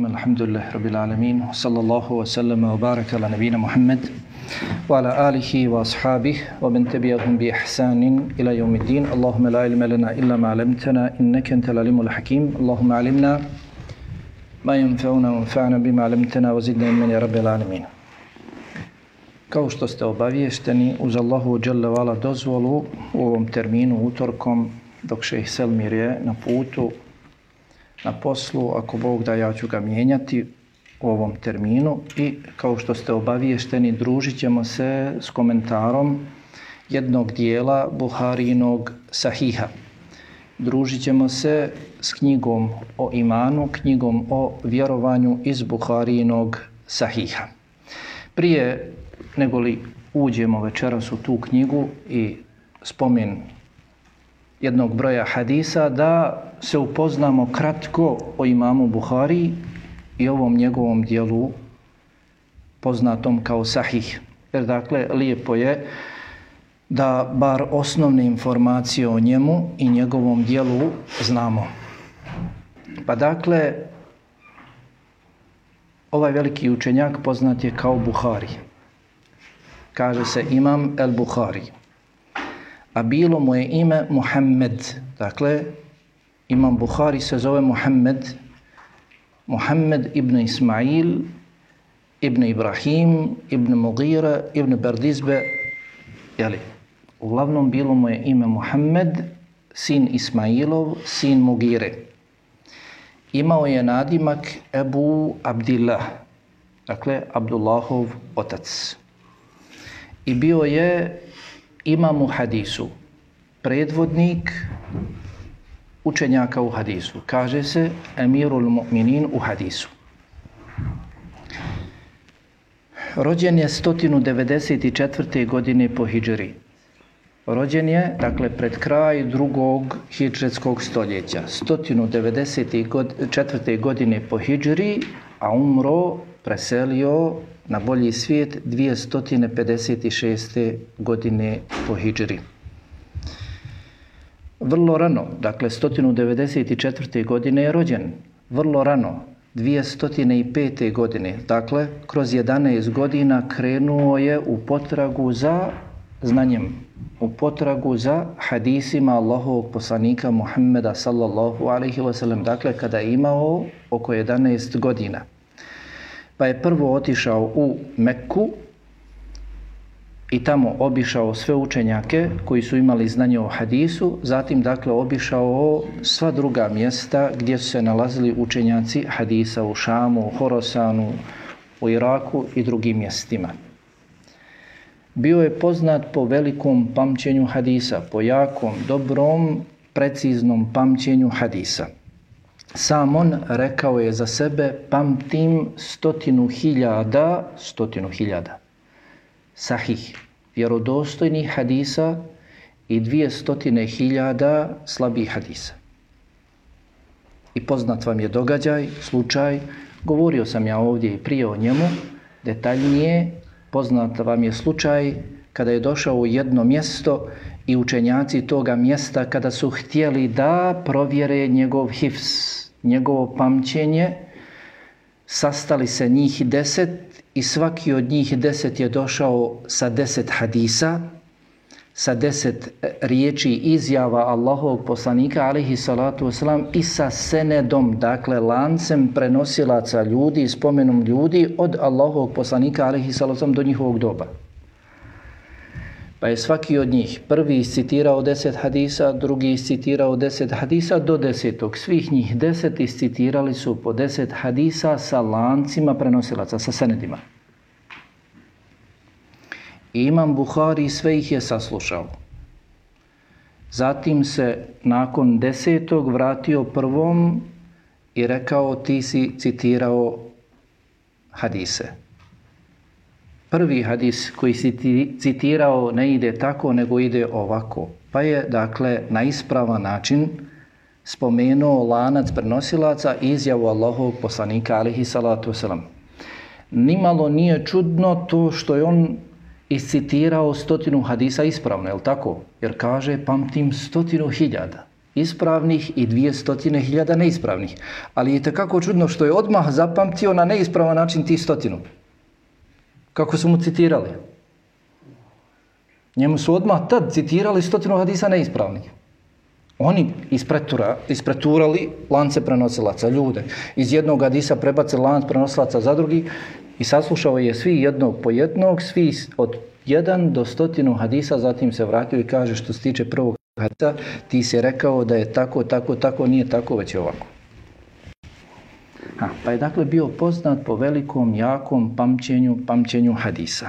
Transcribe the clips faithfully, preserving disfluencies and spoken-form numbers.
Alhamdulillah rabbil alamin, sallallahu wa sallama wa baraka ala nabina Muhammad wa ala alihi wa ashabihi wa man tabi'ahum bi ihsanin ila yawmiddin. Allahumma la ilma lana illa ma 'allamtana innaka antal alimul hakim. Allahumma 'allimna ma yanfa'una wanfa'na bima 'allamtana wa zidna ilman ya rabbil alamin. Kao što ste obaviješteni, uz Allahu dželle ve ala dozvolu u ovom terminu utorkom, dok šejh Selmir je na putu, na poslu, ako Bog da, ja ću ga mijenjati u ovom terminu i kao što ste obaviješteni, družit ćemo se s komentarom jednog dijela Buharinog Sahiha. Družit ćemo se s knjigom o imanu, knjigom o vjerovanju iz Buharinog Sahiha. Prije nego li uđemo večeras u tu knjigu i spomen jednog broja hadisa, da se upoznamo kratko o imamu Buhari i ovom njegovom dijelu poznatom kao Sahih. Jer dakle, lijepo je da bar osnovne informacije o njemu i njegovom dijelu znamo. Pa dakle, ovaj veliki učenjak poznat je kao Buhari. Kaže se Imam el Buhari. A bilo mu je ime Muhammed. Dakle, Imam Buhari se zove Muhammed. Muhammed ibn Ismail, ibn Ibrahim, ibn Mughira, ibn Bardizbe. Jeli? Uglavnom bilo mu je ime Muhammed, sin Ismailov, sin Mughire. Imao je nadimak Ebu Abdillah, dakle Abdullahov otac. I bio je imam u hadisu, predvodnik učenjaka u hadisu. Kaže se Emirul Mu'minin u hadisu. Rođen je sto devedeset četvrte. godine po hidžri. Rođen je, dakle, pred kraj drugog hidžretskog stoljeća. sto devedeset četvrte. godine po hidžri, a umro, preselio na bolji svijet dvjesto pedeset šeste. godine po hidžri. Vrlo rano, dakle sto devedeset četvrte. godine je rođen. Vrlo rano, dvjesto pete. godine, dakle kroz jedanaest godina krenuo je u potragu za znanjem, u potragu za hadisima Allahovog poslanika Muhammeda sallallahu alaihi wa sallam, dakle kada je imao oko jedanaest godina. Pa je prvo otišao u Mekku i tamo obišao sve učenjake koji su imali znanje o hadisu, zatim dakle obišao sva druga mjesta gdje su se nalazili učenjaci hadisa u Šamu, u Horasanu, u Iraku i drugim mjestima. Bio je poznat po velikom pamćenju hadisa, po jakom, dobrom, preciznom pamćenju hadisa. Sam on rekao je za sebe, pamtim stotinu hiljada, stotinu hiljada sahih, vjerodostojnih hadisa i dvije stotine hiljada slabih hadisa. I poznat vam je događaj, slučaj, govorio sam ja ovdje i prije o njemu, detaljnije, poznat vam je slučaj kada je došao u jedno mjesto i učenjaci toga mjesta kada su htjeli da provjere njegov hifz, njegovo pamćenje, sastali se njih deset i svaki od njih deset je došao sa deset hadisa, sa deset riječi izjava Allahovog poslanika alejhi salatu vesselam i sa senedom, dakle lancem prenosilaca ljudi, spomenom ljudi od Allahovog poslanika alejhi salatu vesselam do njihovog doba. Pa je svaki od njih prvi iscitirao deset hadisa, drugi iscitirao deset hadisa do desetog. Svih njih deset iscitirali su po deset hadisa sa lancima prenosilaca, sa senedima. I Imam Buhari sve ih je saslušao. Zatim se nakon desetog vratio prvom i rekao, ti si citirao hadise. Prvi hadis koji si citirao ne ide tako, nego ide ovako. Pa je, dakle, na ispravan način spomenuo lanac prenosilaca i izjavu Allahovog poslanika alejhi salatu vesselam. Nimalo nije čudno to što je on iscitirao stotinu hadisa ispravno, je li tako? Jer kaže, pamtim stotinu hiljada. ispravnih i dvjesto hiljada neispravnih. Ali je tako čudno što je odmah zapamtio na neispravan način tih stotinu. Kako su mu citirali. Njemu su odmah tad citirali stotinu hadisa neispravnih. Oni ispretura, ispreturali lance prenosilaca, ljude. Iz jednog hadisa prebacili lanac prenosilaca za drugi i saslušao je svi jednog po jednog, svi od jedan do stotinu hadisa, zatim se vratio i kaže što se tiče prvog hadisa, ti si rekao da je tako, tako, tako, nije tako, već je ovako. Ha, pa je dakle bio poznat po velikom, jakom pamćenju, pamćenju hadisa.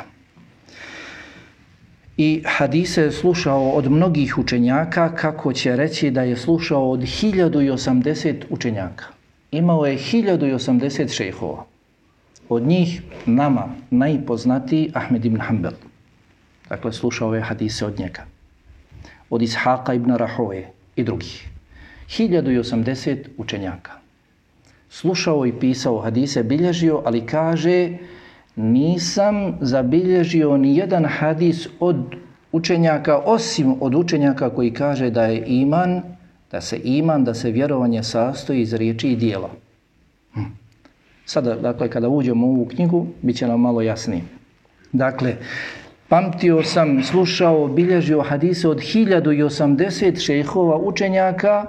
I hadise je slušao od mnogih učenjaka, kako će reći da je slušao od hiljadu osamdeset učenjaka. Imao je hiljadu osamdeset šejhova. Od njih nama najpoznatiji Ahmed ibn Hanbal. Dakle, slušao je hadise od njega. Od Ishaqa ibn Rahoje i drugih. hiljadu osamdeset učenjaka. Slušao i pisao hadise, bilježio, ali kaže nisam zabilježio ni jedan hadis od učenjaka, osim od učenjaka koji kaže da je iman, da se iman, da se vjerovanje sastoji iz riječi i dijela. Hm. Sada, dakle, kada uđemo u ovu knjigu, bit će nam malo jasnije. Dakle, pamtio sam, slušao, bilježio hadise od hiljadu osamdeset šejhova učenjaka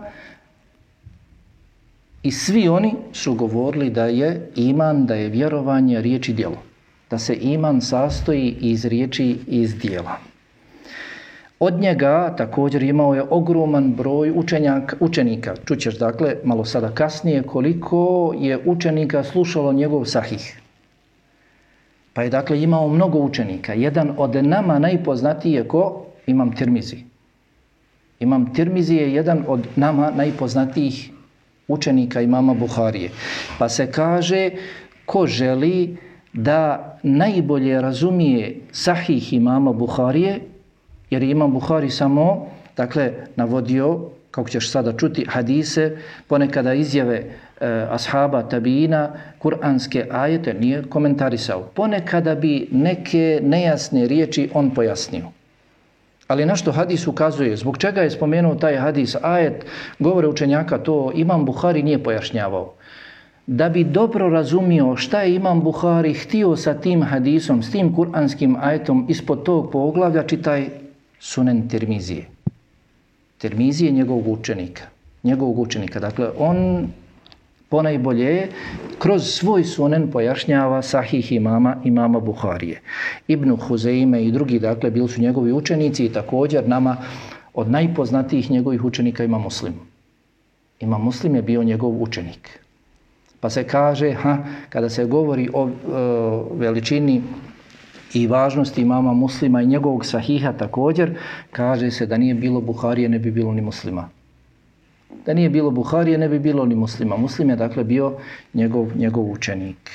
i svi oni su govorili da je iman, da je vjerovanje riječ i djelo. Da se iman sastoji iz riječi i iz djela. Od njega također imao je ogroman broj učenjaka, učenika. Čućeš dakle malo sada kasnije koliko je učenika slušalo njegov sahih. Pa je dakle imao mnogo učenika. Jedan od nama najpoznatiji je ko? Imam Tirmizi. Imam Tirmizi je jedan od nama najpoznatijih učenika imama Buharije. Pa se kaže ko želi da najbolje razumije sahih imama Buharije, jer imam Buhari samo, dakle, navodio, kako ćeš sada čuti, hadise, ponekada izjave e, ashaba, tabijina, kuranske ajete, nije komentarisao. Ponekada bi neke nejasne riječi on pojasnio. Ali na što hadis ukazuje? Zbog čega je spomenuo taj hadis, ajet, govore učenjaka, to imam Buhari nije pojašnjavao. Da bi dobro razumio šta je imam Buhari htio sa tim hadisom, s tim kuranskim ajetom, ispod tog poglavlja čitaj Sunen Tirmizije. Tirmizije njegovog učenika. Njegovog učenika. Dakle, on ponajbolje kroz svoj sunen pojašnjava sahih imama, imama Buharije. Ibn Huzeime i drugi, dakle, bili su njegovi učenici i također nama od najpoznatijih njegovih učenika ima Muslim. Ima Muslim je bio njegov učenik. Pa se kaže, ha, kada se govori o, o veličini i važnosti imama Muslima i njegovog sahiha također, kaže se da nije bilo Buharije, ne bi bilo ni Muslima. Da nije bilo Buharije, ne bi bilo ni Muslima. Muslim je dakle bio njegov, njegov učenik.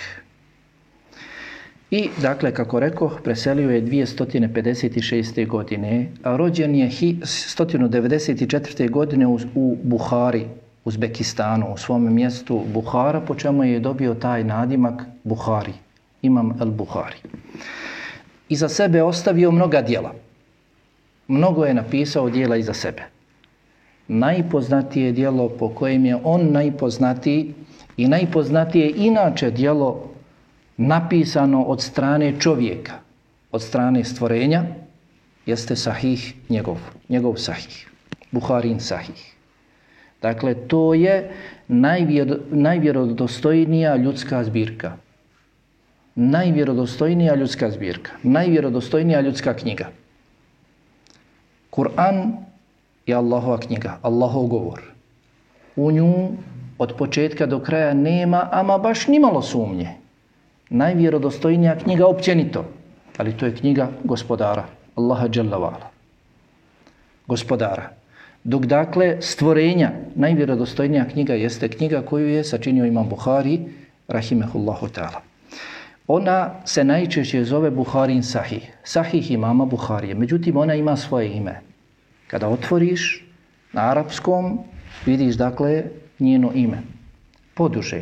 I dakle, kako rekoh, preselio je dvjesto pedeset šeste. godine, a rođen je sto devedeset četvrte. godine u, u Buhari, Uzbekistanu, u svom mjestu Buhara, po čemu je dobio taj nadimak Buhari, Imam el-Buhari. Iza sebe ostavio mnoga djela. Mnogo je napisao djela iza sebe. Najpoznatije djelo po kojem je on najpoznatiji i najpoznatije inače djelo napisano od strane čovjeka, od strane stvorenja, jeste sahih njegov, njegov sahih, Buharin sahih. Dakle, to je najvjer, najvjerodostojnija ljudska zbirka. Najvjerodostojnija ljudska zbirka. Najvjerodostojnija ljudska knjiga. Kur'an je Allahova knjiga, Allahov govor. U nju od početka do kraja nema, ama baš nimalo sumnje. Najvjerodostojnija knjiga općenito, ali to je knjiga gospodara, Allaha dželle vala. Gospodara. Dok dakle stvorenja, najvjerodostojnija knjiga jeste knjiga koju je sačinio imam Buhari, rahimehullahu ta'ala. Ona se najčešće zove Buharin sahih, sahih imama Buharije, međutim ona ima svoje ime. Kada otvoriš na arapskom, vidiš dakle njeno ime, poduže.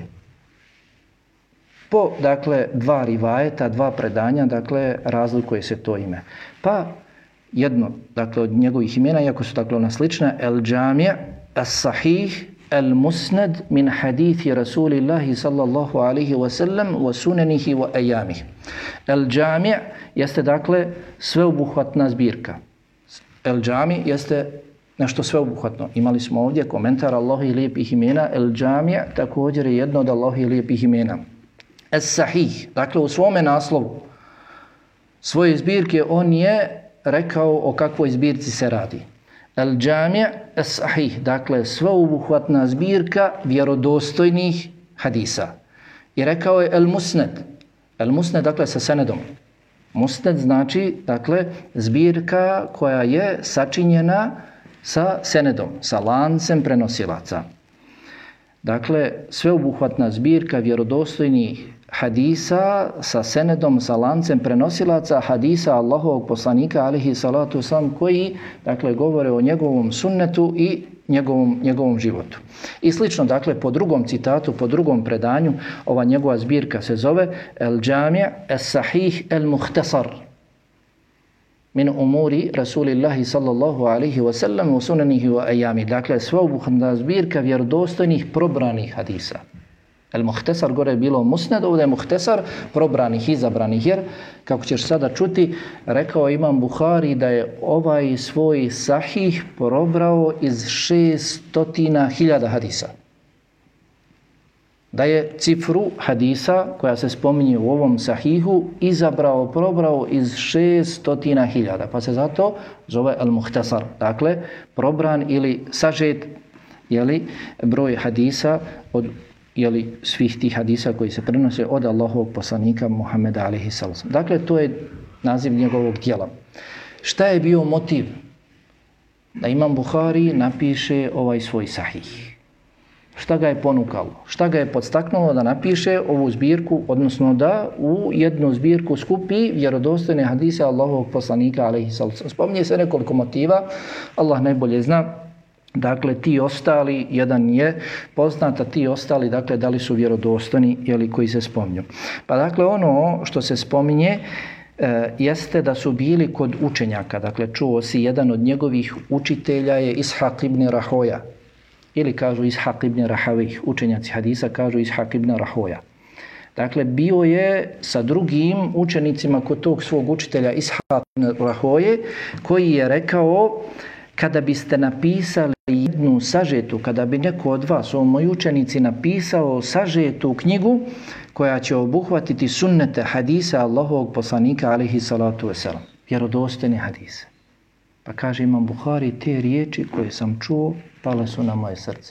Po dakle dva rivajeta, dva predanja, dakle razlikuje se to ime. Pa jedno, dakle, od njegovih imena, iako su dakle ona slična, El Džamija, as-sahih al-musnad min hadithi Rasulillahi sallallahu alaihi wa sallam wa sunanihi wa ayamih. Al-Jami' jeste dakle sveobuhvatna zbirka. El-Džami jeste nešto sveobuhvatno. Imali smo ovdje komentar Allahovih lijepih imena. El-Džami' također je jedno od Allahovih lijepih imena. Es-Sahih, dakle u svome naslovu svoje zbirke on je rekao o kakvoj zbirci se radi. El-Džami' Es-Sahih, dakle sveobuhvatna zbirka vjerodostojnih hadisa. I rekao je El-Musnad. El-Musnad dakle sa senedom. Musnad znači, dakle, zbirka koja je sačinjena sa senedom, sa lancem prenosilaca. Dakle, sveobuhvatna zbirka vjerodostojnih hadisa sa senedom, sa lancem prenosilaca hadisa Allahovog poslanika, alihi salatu wasalam, koji, dakle, govore o njegovom sunnetu i njegovom, njegovom životu. I slično, dakle, po drugom citatu, po drugom predanju, ova njegova zbirka se zove El-Džami' Es-Sahih El-Muhtasar min umuri Rasulillahi sallallahu alaihi wa sallam wa sunanihi wa ayami. Dakle, sveobuhvatna zbirka vjerodostojnih probranih hadisa. El-Muhtasar, gore je bilo Musnad, ovdje je Muhtasar, probranih, izabranih, jer, kako ćeš sada čuti, rekao Imam Buhari da je ovaj svoj sahih probrao iz šestotina hiljada hadisa. Da je cifru hadisa koja se spominje u ovom sahihu izabrao, probrao iz šestotina hiljada, pa se zato zove El-Muhtasar, dakle, probran ili sažet, jeli, broj hadisa od jeli, svih tih hadisa koji se prenose od Allahovog poslanika Muhammeda alejhi selam. Dakle, to je naziv njegovog djela. Šta je bio motiv da Imam Buhari napiše ovaj svoj sahih? Šta ga je ponukalo? Šta ga je podstaknulo da napiše ovu zbirku, odnosno da u jednu zbirku skupi vjerodostojne hadise Allahovog poslanika alejhi selam? Spominje se nekoliko motiva, Allah najbolje zna. Dakle, ti ostali, jedan je poznat, a ti ostali, dakle, da li su vjerodostojni ili koji se spominju. Pa dakle, ono što se spominje e, jeste da su bili kod učenjaka. Dakle, čuo si jedan od njegovih učitelja je Ishaq ibn Rahoja. Ili kažu Ishaq ibn Rahavih. Učenjaci hadisa kažu Ishaq ibn Rahoja. Dakle, bio je sa drugim učenicima kod tog svog učitelja Ishaq ibn Rahoje, koji je rekao: kada biste napisali jednu sažetu, kada bi neko od vas, ovo moji učenici, napisao sažetu knjigu koja će obuhvatiti sunnete hadisa Allahovog poslanika alejhi salatu vesselam, vjerodostojne hadise. Pa kaže Imam Buhari, te riječi koje sam čuo pale su na moje srce.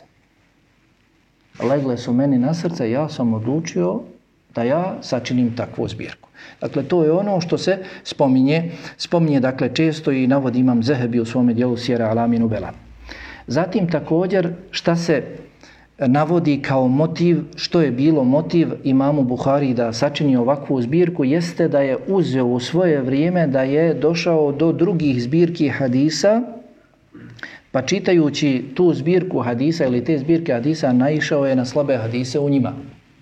Legle su meni na srce, ja sam odlučio da ja sačinim takvu zbirku. Dakle, to je ono što se spominje, spominje dakle, često i navodi Imam Zehebi u svome dijelu Sijera Alami Nubela. Zatim također šta se navodi kao motiv, što je bilo motiv Imamu Buhari da sačini ovakvu zbirku, jeste da je uzeo u svoje vrijeme, da je došao do drugih zbirki hadisa, pa čitajući tu zbirku hadisa ili te zbirke hadisa naišao je na slabe hadise u njima.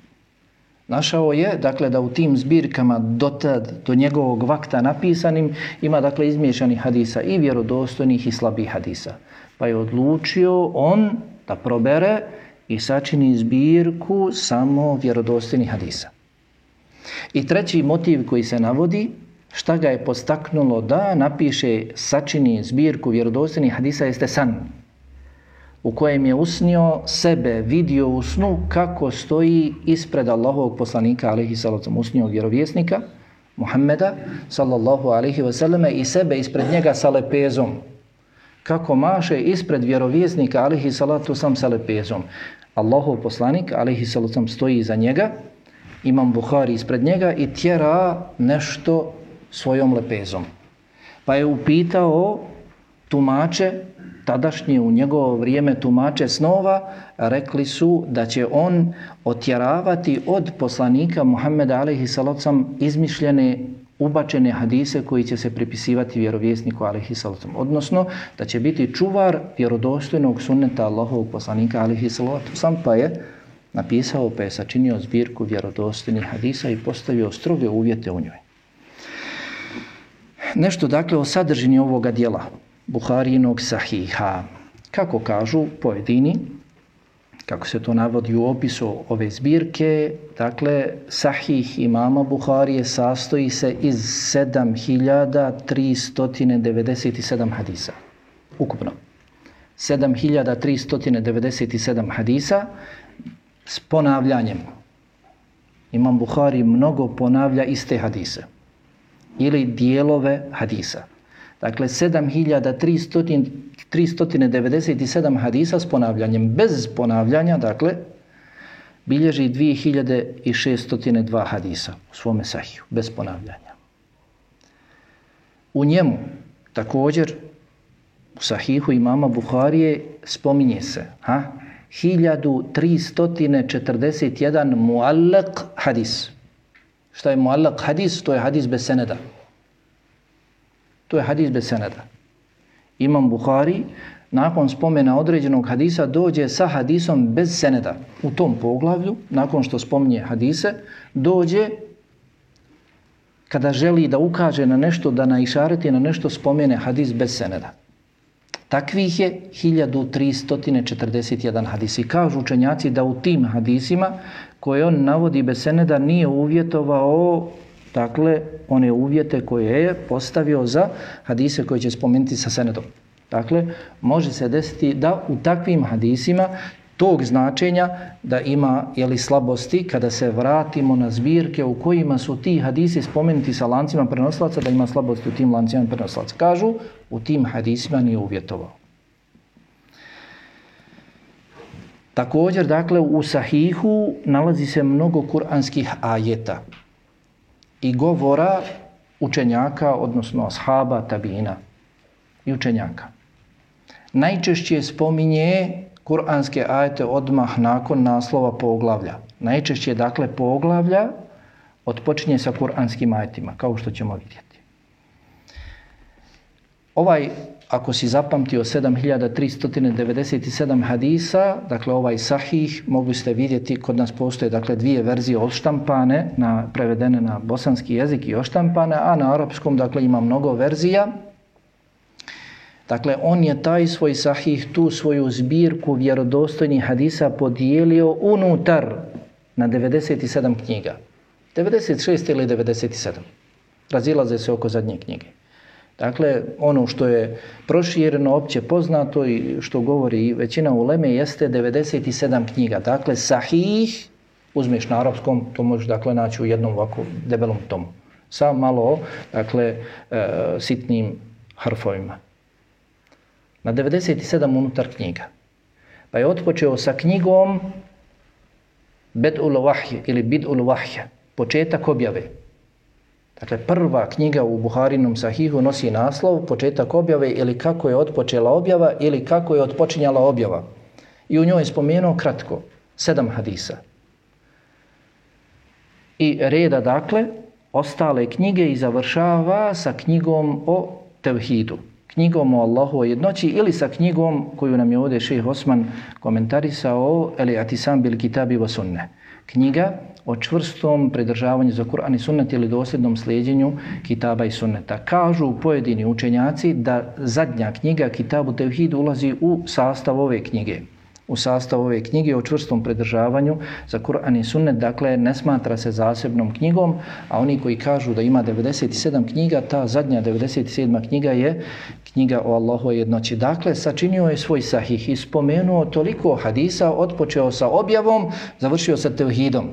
Našao je, dakle, da u tim zbirkama dotad, do njegovog vakta napisanim, ima, dakle, izmiješanih hadisa i vjerodostojnih i slabih hadisa. Pa je odlučio on da probere i sačini zbirku samo vjerodostojnih hadisa. I treći motiv koji se navodi, šta ga je podstaknulo da napiše, sačini zbirku vjerodostojnih hadisa, jeste san, u kojem je usnio sebe, vidio u snu kako stoji ispred Allahovog poslanika alejhi salatu, usnio vjerovjesnika Muhammeda sallallahu alejhi ve selleme i sebe ispred njega sa lepezom. Kako maše ispred vjerovjesnika alejhi salatu sam sa lepezom. Allahov poslanik alejhi salatu stoji iza njega, Imam Buhari ispred njega i tjera nešto svojom lepezom. Pa je upitao tumače, tadašnje u njegovo vrijeme tumače snova, rekli su da će on otjeravati od poslanika Muhammeda alejhi salatu izmišljene ubačene hadise koji će se pripisivati vjerovjesniku alejhi salatu, odnosno da će biti čuvar vjerodostojnog sunneta Allahovog poslanika alejhi salatu, pa je napisao, pa je sačinio zbirku vjerodostojnih hadisa i postavio stroge uvjete u njoj. Nešto dakle o sadržini ovoga dijela Buharijinog sahiha. Kako kažu pojedini, kako se to navodi u opisu ove zbirke, dakle, Sahih imama Buharije sastoji se iz sedam hiljada tristo devedeset sedam hadisa. Ukupno. sedam hiljada tristo devedeset sedam hadisa s ponavljanjem. Imam Buhari mnogo ponavlja iste hadise ili dijelove hadisa. Dakle, sedam hiljada tristo devedeset sedam hadisa s ponavljanjem. Bez ponavljanja, dakle, bilježi dvije hiljade šesto dva hadisa u svome sahiju, bez ponavljanja. U njemu, također, u sahihu imama Buharije spominje se ha, hiljadu tristo četrdeset jedan muallaq hadis. Šta je muallaq hadis? To je hadis bez seneda. To je hadis bez seneda. Imam Buhari nakon spomena određenog hadisa dođe sa hadisom bez seneda. U tom poglavlju, nakon što spominje hadise, dođe kada želi da ukaže na nešto, da naišareti na nešto, spomene hadis bez seneda. Takvih je hiljadu tristo četrdeset jedan hadis. I kažu učenjaci da u tim hadisima koje on navodi bez seneda nije uvjetovao, dakle, one uvjete koje je postavio za hadise koje će spomenuti sa senedom. Dakle, može se desiti da u takvim hadisima tog značenja da ima jeli, slabosti kada se vratimo na zbirke u kojima su ti hadisi spomenuti sa lancima prenosilaca, da ima slabosti u tim lancima prenosilaca. Kažu, u tim hadisima nije uvjetovao. Također, dakle, u sahihu nalazi se mnogo kuranskih ajeta i govora učenjaka, odnosno ashaba, tabina i učenjaka. Najčešće spominje kuranske ajete odmah nakon naslova poglavlja. Najčešće, dakle, poglavlja odpočinje sa kuranskim ajetima, kao što ćemo vidjeti. Ovaj, ako si zapamtio sedam hiljada tristo devedeset sedam hadisa, dakle ovaj sahih, mogli ste vidjeti, kod nas postoje dakle dvije verzije odštampane, na, prevedene na bosanski jezik i odštampane, a na arapskom dakle ima mnogo verzija. Dakle, on je taj svoj sahih, tu svoju zbirku vjerodostojnih hadisa podijelio unutar na devedeset sedam knjiga. devedeset šest ili devedeset sedam. Razilaze se oko zadnje knjige. Dakle, ono što je prošireno, opće poznato i što govori većina uleme jeste devedeset sedam knjiga. Dakle, sahih, uzmeš na arapskom, to možeš dakle naći u jednom ovako debelom tomu. Sa malo, dakle, e, sitnim harfovima. Na devedeset sedam unutar knjiga. Pa je otpočeo sa knjigom Bed'ul Vahje ili Bid'ul Vahje, početak objave. Dakle, prva knjiga u Buharinom sahihu nosi naslov početak objave ili kako je otpočela objava ili kako je otpočinjala objava. I u njoj je spomenuo kratko, sedam hadisa. I reda, dakle, ostale knjige i završava sa knjigom o tevhidu, knjigom o Allahovoj jednoći ili sa knjigom koju nam je ovdje šejh Osman komentarisao, Eli Atisam bil kitabi wa sunne. Knjiga o čvrstom pridržavanju za Kur'an i sunnet ili dosljednom slijedjenju kitaba i sunneta. Kažu pojedini učenjaci da zadnja knjiga Kitabu Tevhid ulazi u sastav ove knjige. U sastav ove knjige o čvrstom pridržavanju za Kur'an i sunnet, dakle ne smatra se zasebnom knjigom, a oni koji kažu da ima devedeset sedam knjiga, ta zadnja devedeset sedma knjiga je knjiga o Allahovoj jednoći. Dakle, sačinio je svoj sahih i spomenuo toliko hadisa, otpočeo sa objavom, završio sa tevhidom.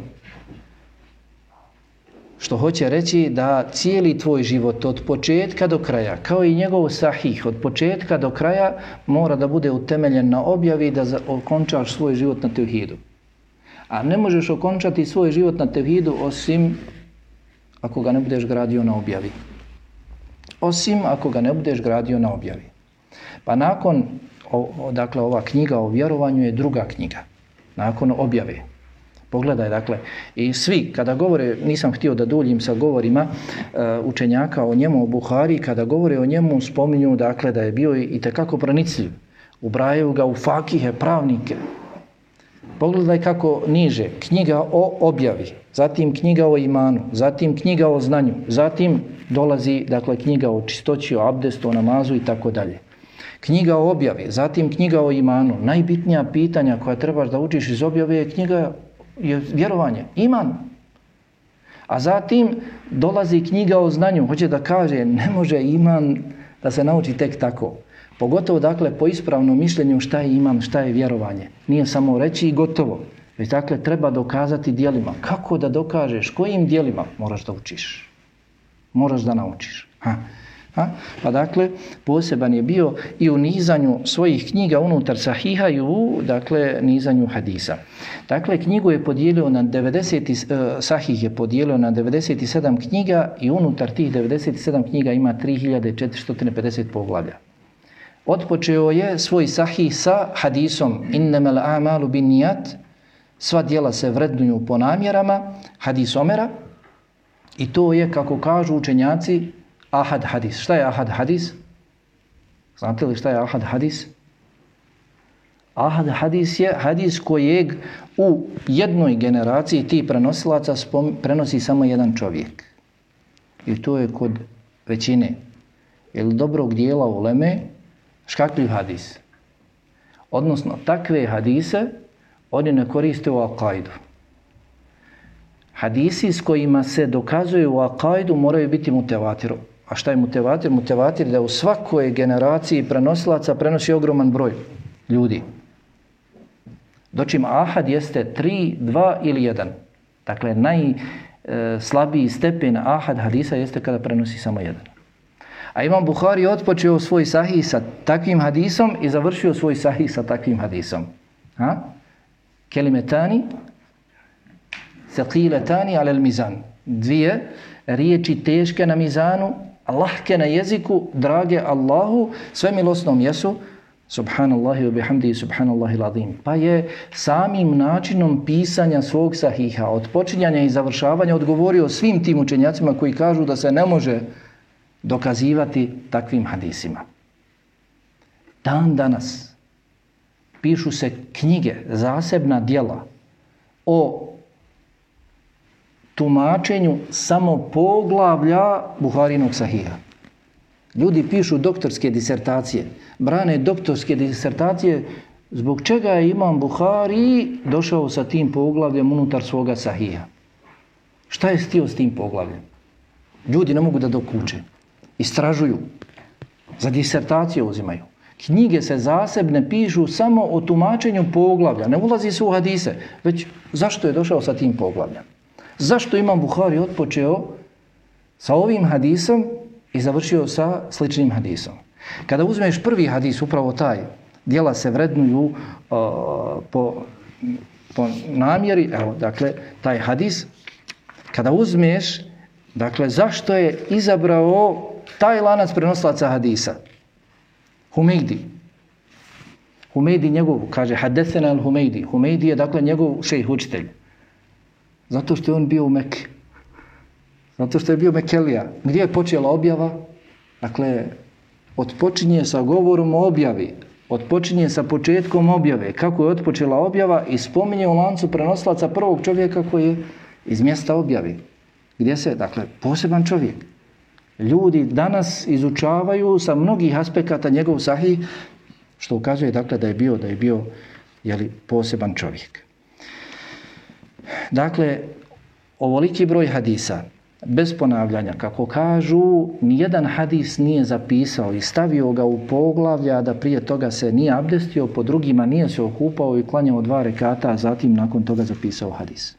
Što hoće reći da cijeli tvoj život od početka do kraja, kao i njegov sahih, od početka do kraja mora da bude utemeljen na objavi da okončaš svoj život na tevhidu. A ne možeš okončati svoj život na tevhidu osim ako ga ne budeš gradio na objavi. Osim ako ga ne budeš gradio na objavi. Pa nakon, o, dakle, ova knjiga o vjerovanju je druga knjiga. Nakon objave. Pogledaj, dakle, i svi, kada govore, nisam htio da duljim sa govorima uh, učenjaka o njemu, o Buhari, kada govore o njemu, spominju, dakle, da je bio i tekako pronicljiv. Ubrajaju ga u fakihe, pravnike. Pogledaj kako niže, knjiga o objavi, zatim knjiga o imanu, zatim knjiga o znanju, zatim dolazi, dakle, knjiga o čistoći, o abdestu, o namazu i tako dalje. knjiga o objavi, zatim knjiga o imanu. Najbitnija pitanja koja trebaš da učiš iz objave je knjiga je vjerovanje, iman. A zatim dolazi knjiga o znanju, hoće da kaže ne može iman da se nauči tek tako. Pogotovo dakle po ispravnom mišljenju šta je iman, šta je vjerovanje. Nije samo reći i gotovo. Već dakle treba dokazati djelima. Kako da dokažeš? Kojim djelima? Moraš da učiš. Moraš da naučiš. Ha. Ha? Pa dakle, poseban je bio i u nizanju svojih knjiga unutar sahiha i u dakle, nizanju hadisa. Dakle, knjigu je podijelio na devedeset, sahih je podijelio na devedeset sedam knjiga i unutar tih devedeset sedam knjiga ima tri hiljade četiristo pedeset poglavlja. Otpočeo je svoj sahih sa hadisom innamal a'malu binnijat, sva djela se vrednuju po namjerama, hadis Omera, i to je, kako kažu učenjaci, ahad hadis. Šta je ahad hadis? Znate li šta je ahad hadis? Ahad hadis je hadis kojeg u jednoj generaciji ti prenosilaca spom, prenosi samo jedan čovjek. I to je kod većine ili dobrog dijela uleme škakljiv hadis. Odnosno, takve hadise oni ne koriste u akaidu. Hadisi s kojima se dokazuje u akaidu moraju biti mutevatiru. A šta je mutevatir? Mutevatir da u svakoj generaciji prenosilaca prenosi ogroman broj ljudi. Dočim ahad jeste tri, dva ili jedan. Dakle, najslabiji stepen ahad hadisa jeste kada prenosi samo jedan. A Imam Buhari otpočeo svoj sahih sa takvim hadisom i završio svoj sahih sa takvim hadisom. Ha? Kelimetani, seqiletani alel mizan. Dvije riječi teške na mizanu, lahke na jeziku, drage Allahu, sve milosnom jesu, subhanallahi wa bihamdihi subhanallahi l'azim. Pa je samim načinom pisanja svog sahiha, od počinjanja i završavanja, odgovorio svim tim učenjacima koji kažu da se ne može dokazivati takvim hadisima. Dan danas pišu se knjige, zasebna djela o tumačenju samo poglavlja Buharinog sahiha. Ljudi pišu doktorske disertacije, brane doktorske disertacije zbog čega je Imam Buhari došao sa tim poglavljem unutar svoga sahiha. Šta je htio s tim poglavljem? Ljudi ne mogu da dokuče. Istražuju. Za disertacije uzimaju. Knjige se zasebne pišu samo o tumačenju poglavlja. Ne ulazi se u hadise. Već zašto je došao sa tim poglavljem? Zašto Imam Buhari otpočeo sa ovim hadisom i završio sa sličnim hadisom? Kada uzmeš prvi hadis, upravo taj, djela se vrednuju uh, po, po namjeri, evo, dakle, taj hadis, kada uzmeš, dakle, zašto je izabrao taj lanac prenosilaca hadisa? Humejdi. Humejdi njegov, kaže, hadesena al-Humejdi. Humejdi je, dakle, njegov šejh učitelj. Zato što je on bio u Mekke. Zato što je bio Mekelija. Gdje je počela objava? Dakle, otpočinje sa govorom o objavi. Otpočinje sa početkom objave. Kako je otpočela objava i spominje u lancu prenosilaca prvog čovjeka koji je iz mjesta objavi. Gdje se, dakle, poseban čovjek. Ljudi danas izučavaju sa mnogih aspekata njegov sahih, što ukazuje, dakle, da je bio, da je bio, jeli, poseban čovjek. Dakle, ovoliki broj hadisa, bez ponavljanja, kako kažu, nijedan hadis nije zapisao i stavio ga u poglavlja da prije toga se nije abdestio, po drugima nije se okupao i klanjao dva rekata, a zatim nakon toga zapisao hadis.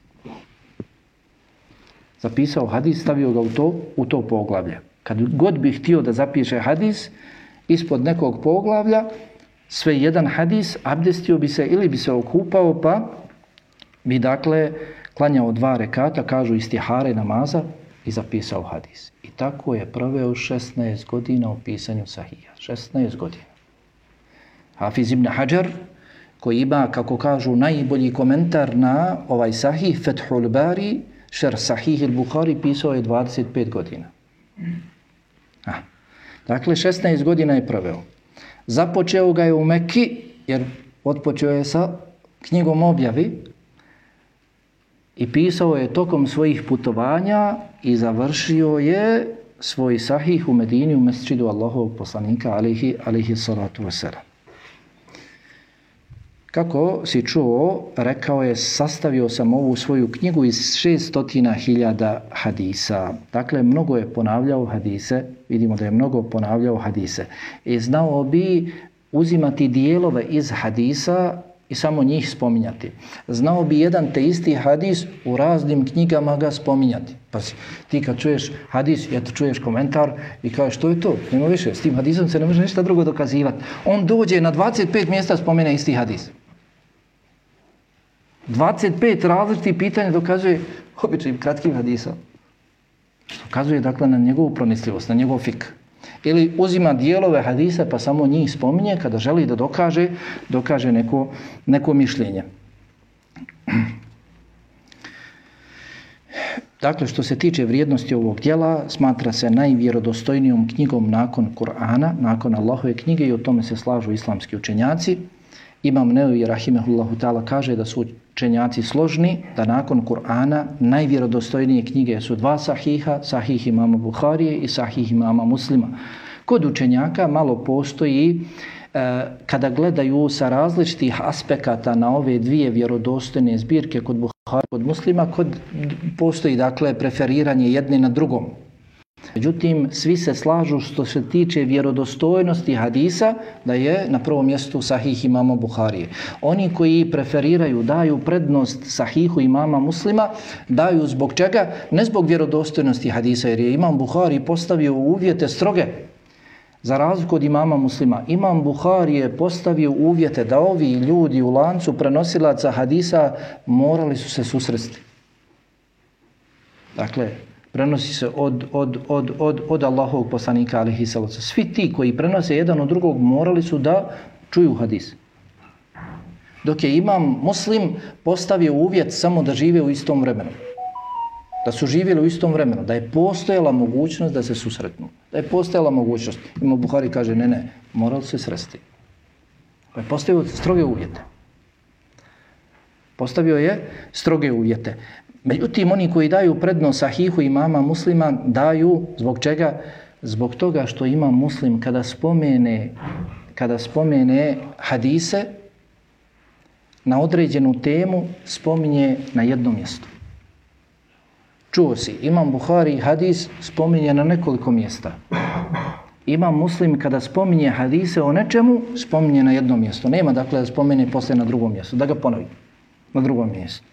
Zapisao hadis, stavio ga u to, u to poglavlje. Kad god bi htio da zapiše hadis, ispod nekog poglavlja, sve jedan hadis, abdestio bi se ili bi se okupao, pa bi, dakle, klanjao dva rekata, kažu istihare namaza, i zapisao hadis. I tako je proveo šesnaest godina u pisanju sahija. šesnaest godina. Hafiz ibn Hajar, koji ima, kako kažu, najbolji komentar na ovaj sahih, Fethul Bari, šer sahih il Buhari, pisao je dvadeset pet godina. Ah. Dakle, šesnaest godina je proveo. Započeo ga je u Mekki, jer otpočeo je sa knjigom objavi, i pisao je tokom svojih putovanja i završio je svoj sahih u Medini u mesdžidu Allahovog poslanika alihi, alihi salatu wasalam. Kako si čuo, rekao je, sastavio sam ovu svoju knjigu iz šeststotina hiljada hadisa. Dakle, mnogo je ponavljao hadise, vidimo da je mnogo ponavljao hadise. I znao bi uzimati dijelove iz hadisa i samo njih spominjati. Znao bi jedan te isti hadis u raznim knjigama ga spominjati. Pazi, ti kad čuješ hadis, eto čuješ komentar i kažeš što je to? Nema više, s tim hadisom se ne može ništa drugo dokazivati. On dođe na dvadeset pet mjesta spomene isti hadis. dvadeset pet različitih pitanja dokazuje običajim kratkim hadisom. Što ukazuje dakle na njegovu pronicljivost, na njegov fik. Ili uzima dijelove hadisa pa samo njih spominje kada želi da dokaže, dokaže neko, neko mišljenje. Dakle, što se tiče vrijednosti ovog djela, smatra se najvjerodostojnijom knjigom nakon Kur'ana, nakon Allahove knjige i o tome se slažu islamski učenjaci. Imam Nevevi rahimehullahu ta'ala kaže da su učenjaci složni, da nakon Kur'ana najvjerodostojnije knjige su dva sahiha, sahih imama Buharije i sahih imama Muslima. Kod učenjaka malo postoji, e, kada gledaju sa različitih aspekata na ove dvije vjerodostojne zbirke kod Buharije, kod Muslima, kod, postoji dakle preferiranje jedne na drugom. Međutim, svi se slažu što se tiče vjerodostojnosti hadisa da je na prvom mjestu sahih imama Buharije. Oni koji preferiraju, daju prednost sahihu imama Muslima, daju zbog čega? Ne zbog vjerodostojnosti hadisa, jer je imam Buhari postavio uvjete stroge. Za razliku od imama Muslima, imam Buhari je postavio uvjete da ovi ljudi u lancu prenosilaca hadisa morali su se susresti. Dakle, prenosi se od, od, od, od, od Allahovog poslanika alihi salatu. Svi ti koji prenose jedan od drugog morali su da čuju hadis. Dok je imam Muslim postavio uvjet samo da žive u istom vremenu. Da su živjeli u istom vremenu. Da je postojala mogućnost da se susretnu. Da je postojala mogućnost. Imam Buhari kaže ne, ne, morali se sresti. Pa je postavio stroge uvjete. Postavio je stroge uvjete. Međutim, oni koji daju prednost sahihu imama Muslima daju zbog čega? Zbog toga što ima Muslim kada spomene, kada spomene hadise na određenu temu spominje na jednom mjestu. Čuo si, imam Buhari hadis spominje na nekoliko mjesta. Imam Muslim kada spominje hadise o nečemu spominje na jednom mjestu. Nema dakle da spomene poslije na drugom mjestu, da ga ponovi na drugom mjestu.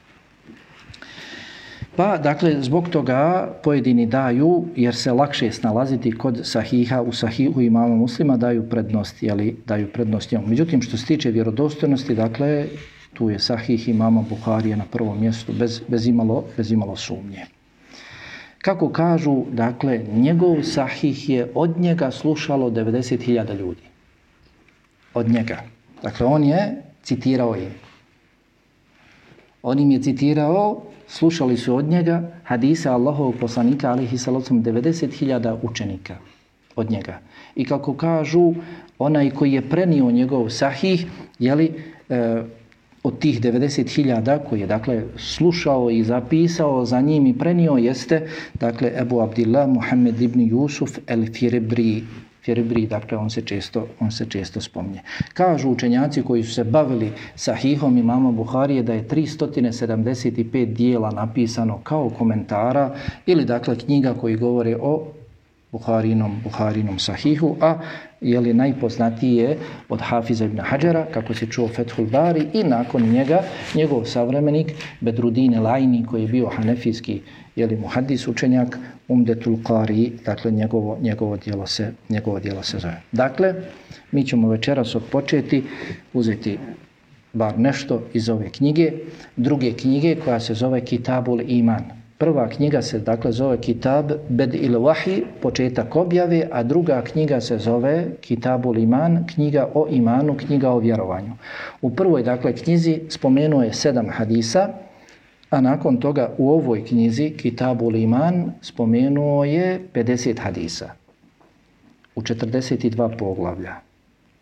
Pa, dakle, zbog toga pojedini daju, jer se lakše snalaziti kod sahiha, u sahihu imama Muslima daju prednost, jeli, daju prednost njom. Međutim, što se tiče vjerodostojnosti, dakle, tu je sahih imama Buharije na prvom mjestu, bez, bez, imalo, bez imalo sumnje. Kako kažu, dakle, njegov sahih je od njega slušalo devedeset hiljada ljudi. Od njega. Dakle, on je citirao im. On im je citirao, slušali su od njega hadisa Allahovog poslanika alihi salacom devedeset hiljada učenika od njega. I kako kažu, onaj koji je prenio njegov sahih, jeli, e, od tih devedeset hiljada koji je dakle slušao i zapisao za njim i prenio jeste dakle Ebu Abdillah Muhammed ibn Jusuf el-Firibri. Firibri, dakle on se često, on se često spominje. Kažu učenjaci koji su se bavili sahihom imama Buharije da je tristo sedamdeset pet dijela napisano kao komentara ili dakle knjiga koji govore o Buharinom, Buharinom sahihu, a je li najpoznatiji je od Hafiza ibn Hadžara, kako se čuo Fethul Bari, i nakon njega njegov savremenik Bedrudin el-Aini koji je bio hanefijski je li muhaddis učenjak Umdetul Qari, dakle njegovo, njegovo, djelo se, njegovo djelo se zove. Dakle, mi ćemo večeras odpočeti uzeti bar nešto iz ove knjige, druge knjige koja se zove Kitabul Iman. Prva knjiga se dakle zove Kitab Bed il Wahi, početak objave, a druga knjiga se zove Kitabul Iman, knjiga o imanu, knjiga o vjerovanju. U prvoj dakle knjizi spomenuo je sedam hadisa, a nakon toga u ovoj knjizi Kitabul Iman spomenuo je pedeset hadisa u četrdeset dva poglavlja.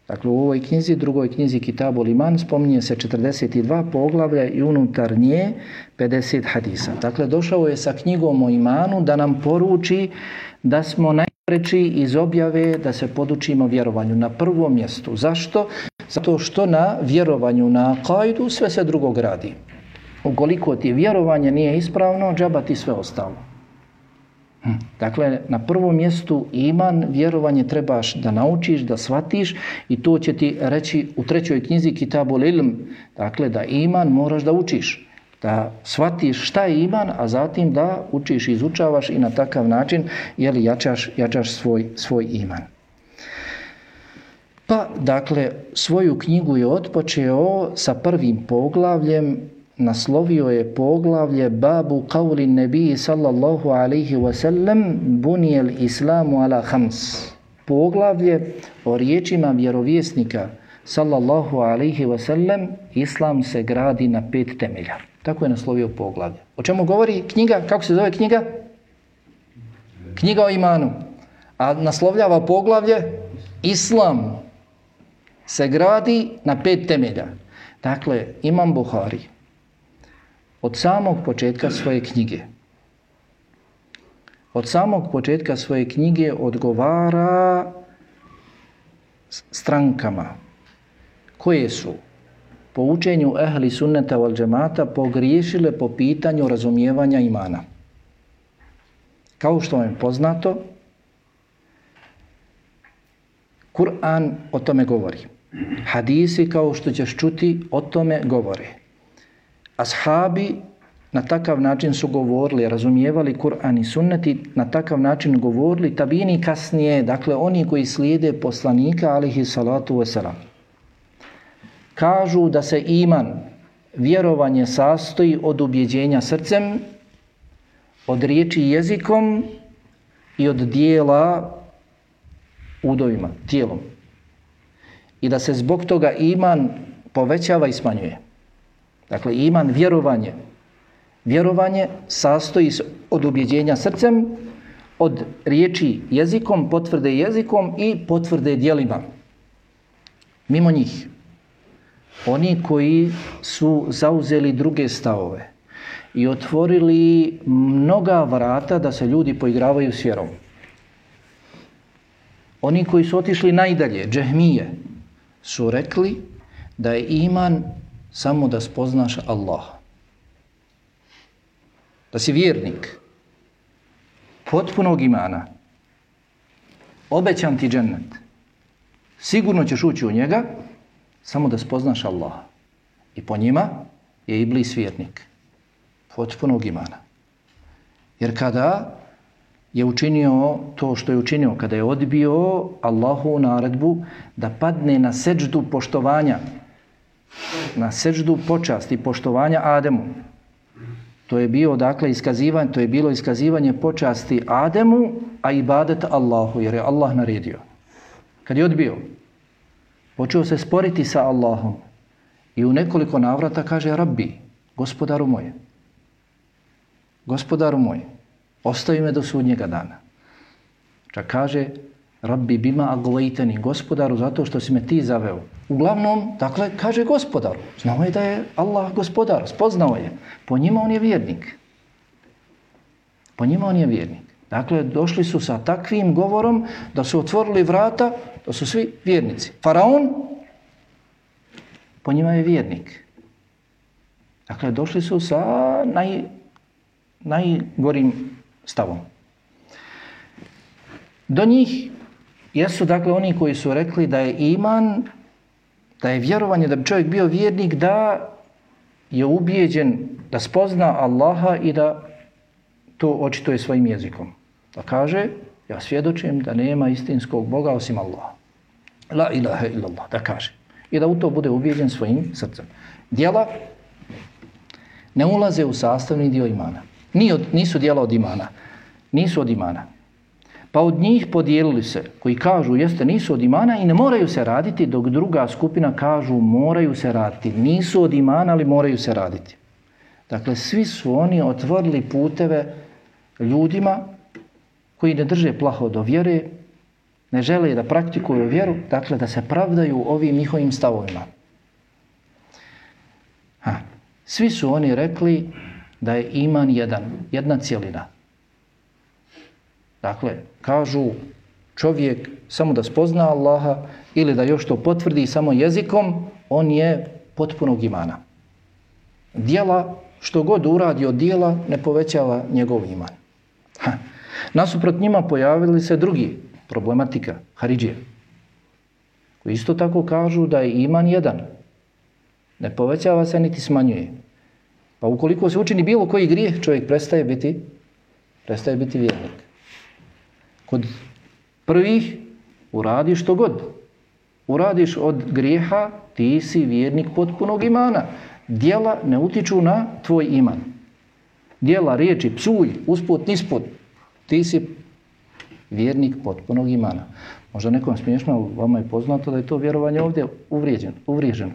Dakle, u ovoj knjizi, drugoj knjizi Kitabul Iman, spominje se četrdeset dva poglavlja i unutar nje pedeset hadisa. Dakle, došao je sa knjigom o imanu da nam poruči da smo najpreći iz objave da se podučimo vjerovanju na prvom mjestu. Zašto? Zato što na vjerovanju, na akaidu sve se drugo gradi. Ukoliko ti vjerovanje nije ispravno, džaba ti sve ostalo. Dakle, na prvom mjestu iman, vjerovanje trebaš da naučiš, da shvatiš i to će ti reći u trećoj knjizi Kitabul Ilm. Dakle, da iman moraš da učiš, da shvatiš šta je iman, a zatim da učiš, izučavaš i na takav način jeli, jačaš, jačaš svoj, svoj iman. Pa, dakle, svoju knjigu je otpočeo sa prvim poglavljem, naslovio je poglavlje Babu qavli nebiji sallallahu alaihi wasallam bunijel islamu ala hams. Poglavlje o riječima vjerovjesnika sallallahu alaihi wasallam, islam se gradi na pet temelja. Tako je naslovio poglavlje. O čemu govori knjiga? Kako se zove knjiga? Knjiga o imanu. A naslovljava poglavlje Islam se gradi na pet temelja. Dakle, Imam Buhari od samog početka svoje knjige od samog početka svoje knjige odgovara strankama koje su po učenju ehli sunneta wal džemata pogriješile po pitanju razumijevanja imana. Kao što vam je poznato, Kur'an o tome govori. Hadisi, kao što ćeš čuti, o tome govore. Ashabi na takav način su govorili, razumijevali Kur'an i sunneti, na takav način govorili, tabini kasnije, dakle oni koji slijede poslanika alihi salatu wasalam. Kažu da se iman, vjerovanje sastoji od ubjeđenja srcem, od riječi jezikom i od dijela udovima, tijelom. I da se zbog toga iman povećava i smanjuje. Dakle, iman, vjerovanje. Vjerovanje sastoji se od ubjeđenja srcem, od riječi jezikom, potvrde jezikom i potvrde djelima. Mimo njih, oni koji su zauzeli druge stavove i otvorili mnoga vrata da se ljudi poigravaju s vjerom. Oni koji su otišli najdalje, džehmije, su rekli da je iman samo da spoznaš Allaha. Da si vjernik potpunog imana, obećan ti džennet, sigurno ćeš ući u njega samo da spoznaš Allaha. I po njima je Iblis vjernik potpunog imana. Jer kada je učinio to što je učinio, kada je odbio Allahu naredbu da padne na seđdu poštovanja, na seđdu počasti poštovanja Ademu. To je bio dakle iskazivanje, to je bilo iskazivanje počasti Ademu, a ibadet Allahu, jer je Allah naredio. Kad je odbio, počeo se sporiti sa Allahom i u nekoliko navrata kaže Rabbi, gospodaru moj, gospodaru moj, ostavi me do sudnjega dana. Čak kaže Rabbi bima agvajteni, gospodaru, zato što si me ti zaveo. Uglavnom, dakle, kaže gospodaru. Znao je da je Allah gospodar, spoznao je. Po njima on je vjernik. Po njima on je vjernik. Dakle, došli su sa takvim govorom da su otvorili vrata, da su svi vjernici. Faraon, po njima je vjernik. Dakle, došli su sa naj, najgorim stavom. Do njih jesu dakle oni koji su rekli da je iman, da je vjerovanje, da bi čovjek bio vjernik, da je ubijeđen, da spozna Allaha i da to očituje svojim jezikom. Da kaže, ja svjedočim da nema istinskog Boga osim Allaha. La ilaha illallah, da kaže. I da u to bude ubijeđen svojim srcem. Djela ne ulaze u sastavni dio imana. Nisu djela od imana. Nisu od imana. Pa od njih podijelili se, koji kažu jeste nisu od imana i ne moraju se raditi, dok druga skupina kažu moraju se raditi. Nisu od imana, ali moraju se raditi. Dakle, svi su oni otvorili puteve ljudima koji ne drže plaho do vjere, ne žele da praktikuju vjeru, dakle da se pravdaju ovim njihovim stavovima. Ha. Svi su oni rekli da je iman jedan, jedna cjelina. Dakle, kažu čovjek samo da spozna Allaha ili da još to potvrdi samo jezikom, on je potpunog imana. Djela, što god uradi od djela, ne povećava njegov iman. Ha. Nasuprot njima pojavili se drugi problematika, Haridžije, koji isto tako kažu da je iman jedan. Ne povećava se niti smanjuje. Pa ukoliko se učini bilo koji grijeh, čovjek prestaje biti, prestaje biti vjernik. Kod prvih uradiš što god. Uradiš od grijeha, ti si vjernik potpunog imana. Djela ne utiču na tvoj iman. Djela, riječi, psuj, usput, nisput, ti si vjernik potpunog imana. Možda nekom smiješno, ali vama je poznato da je to vjerovanje ovdje uvrijeđeno. uvriježeno.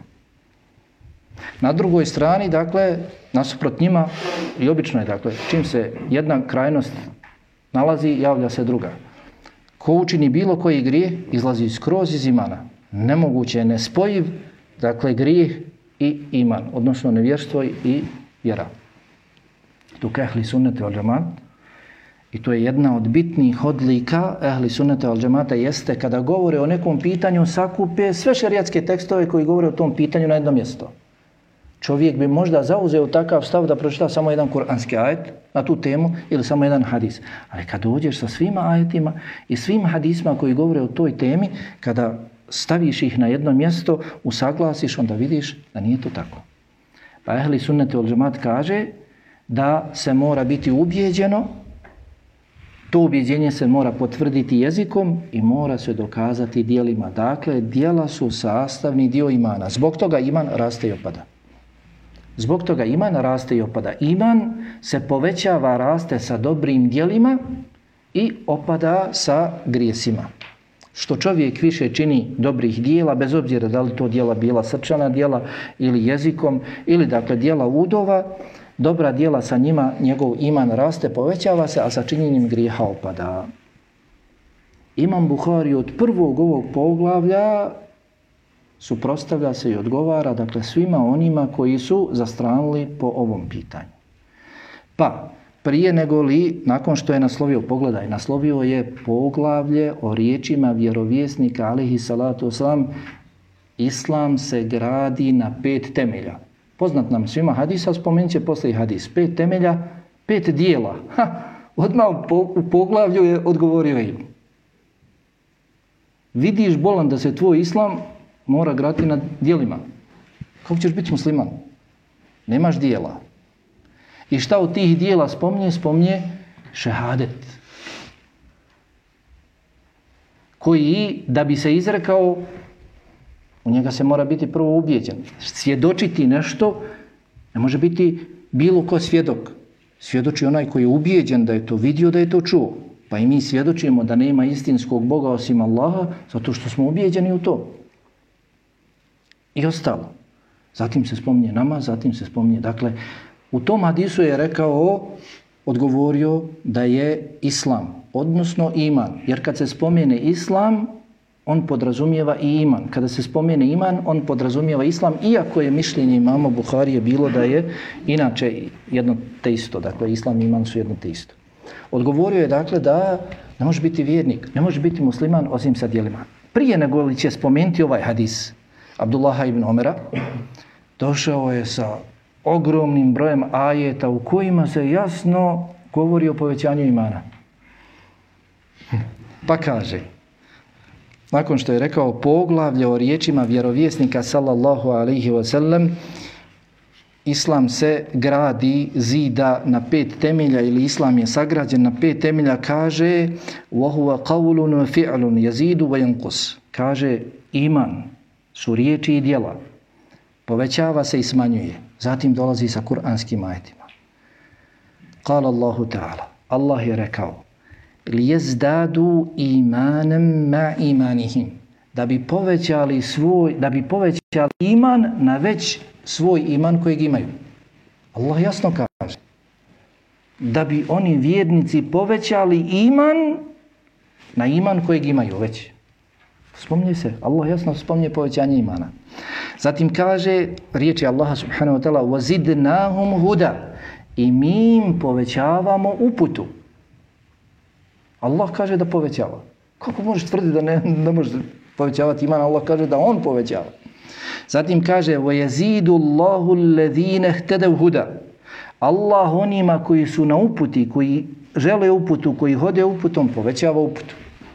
Na drugoj strani, dakle, nasuprot njima, i obično je, dakle, čim se jedna krajnost nalazi, javlja se druga. Ko učini bilo koji grijeh, izlazi skroz iz imana. Nemoguće je nespojiv, dakle, grijeh i iman, odnosno nevjerstvo i vjera. Tu ehli sunnete wal džemat, i to je jedna od bitnih odlika ehli sunnete wal džemata, jeste kada govore o nekom pitanju, sakupe sve šerijatske tekstove koji govore o tom pitanju na jedno mjesto. Čovjek bi možda zauzeo takav stav da pročita samo jedan kuranski ajet na tu temu ili samo jedan hadis. Ali kad dođeš sa svima ajetima i svim hadisma koji govore o toj temi, kada staviš ih na jedno mjesto, usaglasiš, onda vidiš da nije to tako. Pa ehli sunnete wal džemat kaže da se mora biti ubijeđeno, to ubjeđenje se mora potvrditi jezikom i mora se dokazati djelima. Dakle, djela su sastavni dio imana. Zbog toga iman raste i opada. Zbog toga iman raste i opada. Iman se povećava, raste sa dobrim djelima i opada sa grijesima. Što čovjek više čini dobrih dijela, bez obzira da li to djela bila srčana djela ili jezikom, ili dakle djela udova, dobra djela sa njima, njegov iman raste, povećava se, a sa činjenjem grijeha opada. Imam Buhari od prvog ovog poglavlja suprotstavlja se i odgovara, dakle, svima onima koji su zastranili po ovom pitanju. Pa, prije nego li, nakon što je naslovio, pogledaj, naslovio je poglavlje o riječima vjerovjesnika, alejhi salatu vesselam, Islam se gradi na pet temelja. Poznat nam svima hadisa, spomenut će poslije hadis. Pet temelja, pet dijela. Ha, odmah u poglavlju je odgovorio im. Vidiš bolan da se tvoj islam mora graditi na dijelima. Kako ćeš biti musliman? Nemaš dijela. I šta od tih dijela spominje? Spominje šehadet. Koji, da bi se izrekao, u njega se mora biti prvo ubijeđen. Svjedočiti nešto ne može biti bilo ko svjedok. Svjedoči onaj koji je ubijeđen da je to vidio, da je to čuo. Pa i mi svjedočimo da nema istinskog Boga osim Allaha, zato što smo ubijeđeni u to. I ostalo. Zatim se spominje namaz, zatim se spominje. Dakle, u tom hadisu je rekao, odgovorio da je islam, odnosno iman. Jer kad se spomene islam, on podrazumijeva i iman. Kada se spomene iman, on podrazumijeva islam, iako je mišljenje imama Buharije bilo da je inače jedno te isto. Dakle, islam i iman su jedno te isto. Odgovorio je, dakle, da ne može biti vjernik, ne može biti musliman osim sa djelima. Prije nego li će spomenuti ovaj hadis Abdullaha ibn Omera, došao je sa ogromnim brojem ajeta u kojima se jasno govori o povećanju imana. Pa kaže, nakon što je rekao poglavlje o riječima vjerovjesnika sallallahu alaihi wa sallam, islam se gradi, zida na pet temelja, ili islam je sagrađen na pet temelja, kaže وَهُوَ قَوْلٌ وَفِعْلٌ يَزِيدُ وَيَنْقُسْ. Kaže, iman su riječi i djela, povećava se i smanjuje. Zatim dolazi sa kuranskim ajetima. Kala Allahu ta'ala, Allah je rekao, lijezdadu imanem ma imanihim, da bi povećali svoj, da bi povećali iman na već svoj iman kojeg imaju. Allah jasno kaže, da bi oni vjernici povećali iman na iman kojeg imaju već. Spominje se, Allah jasno spominje povećanje imana. Zatim kaže riječi Allaha subhanahu wa ta'ala وَزِدْنَاهُمْ هُدَى i mi im povećavamo uputu. Allah kaže da povećava. Kako možeš tvrditi da ne, ne možeš povećavati iman? Allah kaže da on povećava. Zatim kaže وَيَزِيدُ اللَّهُ الَّذِينَ اهْتَدَوْا هُدَى Allah onima koji su na uputi, koji žele uputu, koji hode uputom, povećava uputu.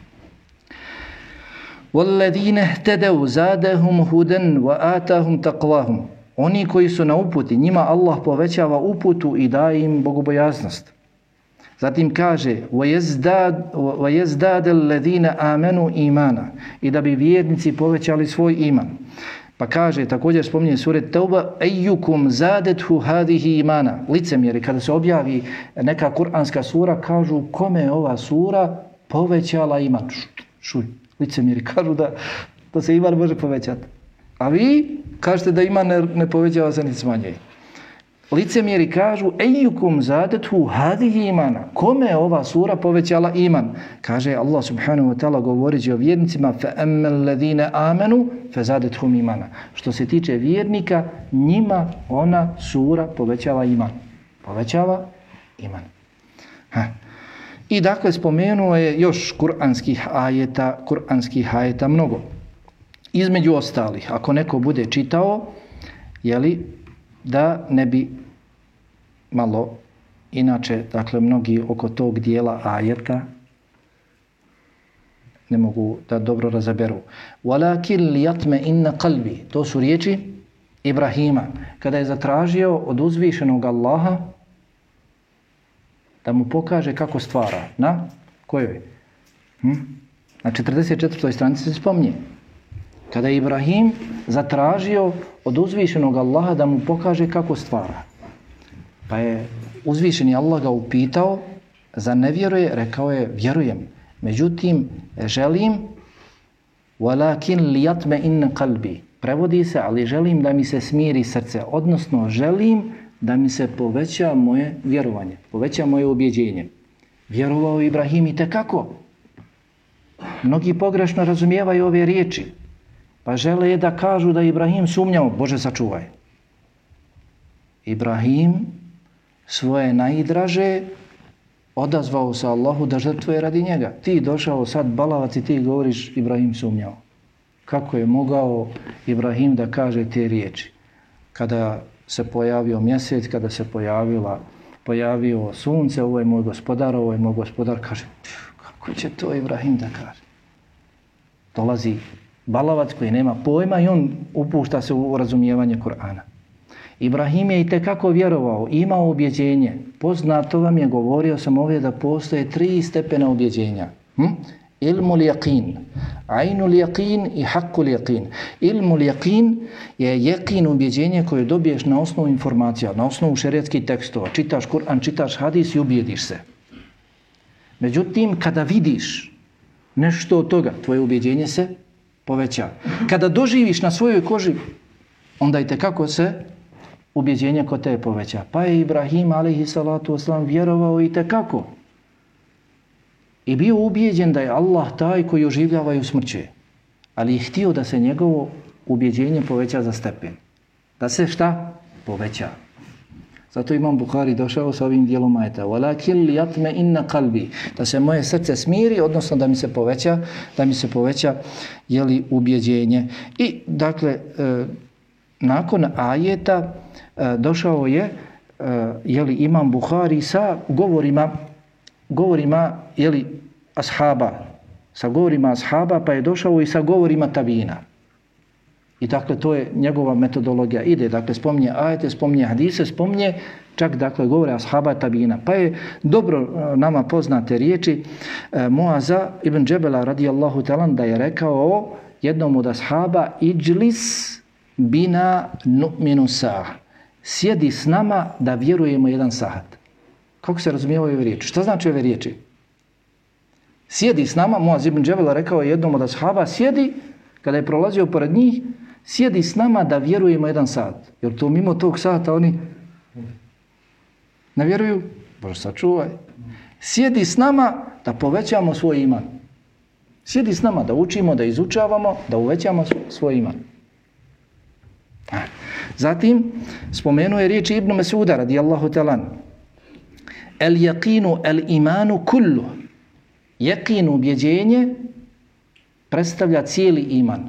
وَالَّذِينَ اهْتَدَوْا زَادَهُمْ هُدًا وَآتَاهُمْ تَقْوَاهُمْ Oni koji su na uputi, njima Allah povećava uputu i daje im bogobojaznost. Zatim kaže وَيَزْدَادَ الَّذِينَ آمَنُوا إِيمَانًا i da bi vjernici povećali svoj iman. Pa kaže, također spominje suret Tauba اَيُّكُمْ زَادَتْهُ هَذِهِ إِيمَانًا Licemjeri, kada se objavi neka kuranska sura, kažu kome je ova sura povećala iman. Šuj, licemjeri kažu da, da se iman može povećati. A vi kažete da iman ne, ne povećava se ni smanjuje. Licemjeri kažu ejukum zadathu hadihi imana. Kome je ova sura povećala iman? Kaže Allah subhanahu wa ta'ala govoreći o vjernicima fa ammal ladina amanu fa zadathum imana. Što se tiče vjernika, njima ona sura povećava iman. Povećava iman. Ha. I dakle spomenuo je još kuranskih ajeta, kuranskih ajeta mnogo. Između ostalih, ako neko bude čitao, jeli, da ne bi malo, inače, dakle, mnogi oko tog dijela ajeta ne mogu da dobro razaberu. وَلَكِنْ لِيَطْمَ إِنَّ قَلْبِ To su riječi Ibrahima, kada je zatražio od uzvišenog Allaha da mu pokaže kako stvara. Na kojoj? Hm? Na četrdeset četvrtoj stranici se spominje. Kada je Ibrahim zatražio od uzvišenog Allaha da mu pokaže kako stvara. Pa je uzvišeni Allah ga upitao, za ne vjeruje, rekao je, vjerujem. Međutim, želim, وَلَكِنْ لِيَطْمَ إِنَّ قَلْبِ Prevodi se, ali želim da mi se smiri srce. Odnosno, želim da mi se poveća moje vjerovanje, poveća moje ubjeđenje. Vjerovao Ibrahim i tekako. Mnogi pogrešno razumijevaju ove riječi. Pa žele da kažu da Ibrahim sumnjao, Bože sačuvaj. Ibrahim svoje najdraže odazvao se Allahu da žrtvuje radi njega. Ti došao sad balavac i ti govoriš Ibrahim sumnjao. Kako je mogao Ibrahim da kaže te riječi? Kada se pojavio mjesec, kada se pojavila, pojavio sunce, ovo je moj gospodar, ovo je moj gospodar, kaže, kako će to Ibrahim da kaže? Dolazi balavac koji nema pojma i on upušta se u razumijevanje Kur'ana. Ibrahim je i tekako vjerovao, imao ubjeđenje. Poznato vam je, govorio sam ovdje da postoje tri stepena ubjeđenja. Hm? Ilmul yaqin, ainul yaqin i haqqul yaqin. Ilmul yaqin je yaqin, ubjeđenje koje dobiješ na osnovu informacija, na osnovu šerijatskih tekstova. Čitaš Kur'an, čitaš hadis i ubijediš se. Međutim, kada vidiš nešto od toga, tvoje ubjeđenje se poveća. Kada doživiš na svojoj koži, onda i tekako se ubjeđenje kod tebe poveća. Pa je Ibrahim alejhi salatu vesselam vjerovao i tekako. I bio ubijeđen da je Allah taj koji oživljava i usmrćuje. Ali je htio da se njegovo ubjeđenje poveća za stepen. Da se šta? Poveća. Zato Imam Buhari došao sa ovim dijelom ajeta. وَلَكِنْ لِيَطْمَ إِنَّ قَلْبِ Da se moje srce smiri, odnosno da mi se poveća, da mi se poveća, jeli, ubjeđenje. I, dakle, e, nakon ajeta e, došao je, e, jeli, Imam Buhari sa govorima, govorima, jeli, ashaba, sa govorima ashaba, pa je došao i sa govorima tabina. I dakle, to je njegova metodologija. Ide, dakle, spominje ajete, spominje hadise, spominje čak, dakle, govore ashaba tabina. Pa je dobro nama poznate riječi e, Muaza ibn Džebela radijallahu talan da je rekao jednom od ashaba iđlis bina nu'minu sah. Sjedi s nama da vjerujemo jedan sahat. Kako se razumije ove riječi? Šta znači ove riječi? Sjedi s nama, Muaz ibn Džebela rekao jednom od ashaba, sjedi, kada je prolazio pored njih, sjedi s nama da vjerujemo jedan sat. Jer to mimo tog sata oni ne vjeruju? Bože sačuvaj. Sjedi s nama da povećamo svoj iman. Sjedi s nama da učimo, da izučavamo, da uvećamo svoj iman. Zatim, spomenuo je riječi Ibn Mesuda radijallahu ta'ala. El yaqinu el imanu kullu. Yaqin, ubjeđenje, predstavlja cijeli iman.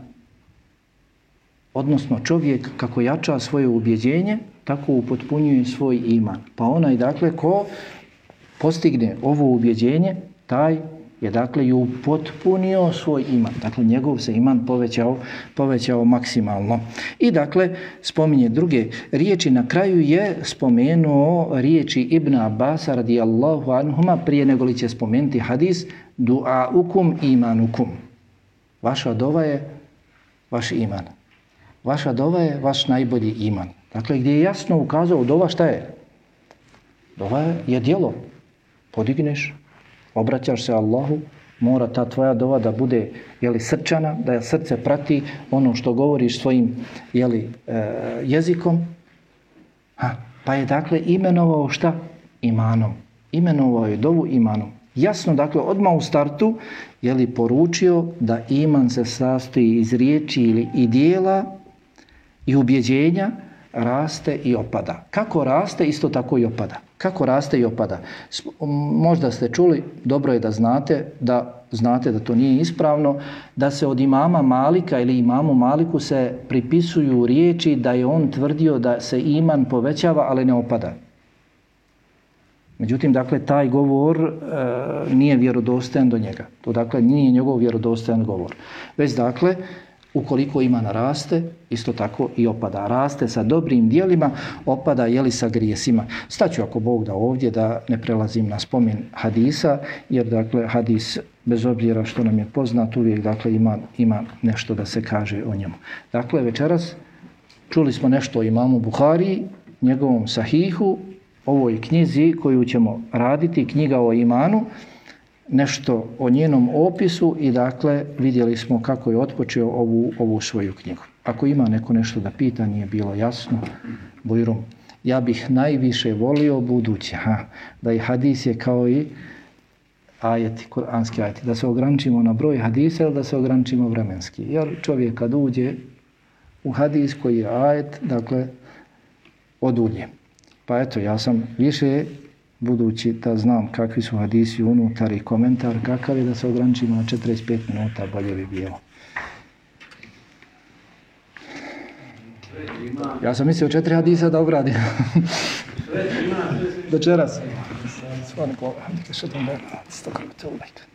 Odnosno čovjek kako jača svoje ubjeđenje, tako upotpunjuje svoj iman. Pa onaj dakle ko postigne ovo ubjeđenje, taj je dakle i upotpunio svoj iman. Dakle njegov se iman povećao, povećao maksimalno. I dakle spominje druge riječi. Na kraju je spomenuo riječi Ibn Abbasa radijallahu anhuma prije nego li će spomenuti hadis du'aukum imanukum. Vaša dova je vaš iman. Vaša dova je vaš najbolji iman. Dakle, gdje je jasno ukazao dova šta je? Dova je djelo. Podigneš, obraćaš se Allahu, mora ta tvoja dova da bude jeli, srčana, da srce prati ono što govoriš svojim jeli, e, jezikom. Ha, pa je dakle imenovao šta? Imanom. Imenovao je dovu imanom. Jasno, dakle, odmah u startu je li poručio da iman se sastoji iz riječi ili i dijela i ubjeđenja, raste i opada. Kako raste, isto tako i opada. Kako raste i opada? Možda ste čuli, dobro je da znate, da znate da to nije ispravno, da se od imama Malika ili imamu Maliku se pripisuju riječi da je on tvrdio da se iman povećava, ali ne opada. Međutim, dakle, taj govor e, nije vjerodostojan do njega. To, dakle, nije njegov vjerodostojan govor. Već, dakle, ukoliko iman raste, isto tako i opada. Raste sa dobrim dijelima, opada jeli sa grijesima. Staću ako Bog da ovdje, da ne prelazim na spomen hadisa, jer, dakle, hadis, bez obzira što nam je poznat, uvijek, dakle, ima, ima nešto da se kaže o njemu. Dakle, večeras čuli smo nešto o imamu Buhari, njegovom sahihu, ovoj knjizi koju ćemo raditi, knjiga o imanu, nešto o njenom opisu i dakle vidjeli smo kako je otpočeo ovu, ovu svoju knjigu. Ako ima neko nešto da pita, nije bilo jasno, Bujrum, ja bih najviše volio buduće, ha, da i hadis je kao i ajeti, kuranski ajeti, da se ograničimo na broj hadisa ili da se ograničimo vremenski. Jer čovjek kad uđe u hadis koji je ajet, dakle, odulje. Pa eto, ja sam više, budući da znam kakvi su hadisi unutar i komentar, kakav je da se ograničimo na četrdeset pet minuta, bolje bi bilo. Ja sam mislio četiri hadisa da obradim. Večeras. Svanik, alhamdulillah, šetom da, stakrat,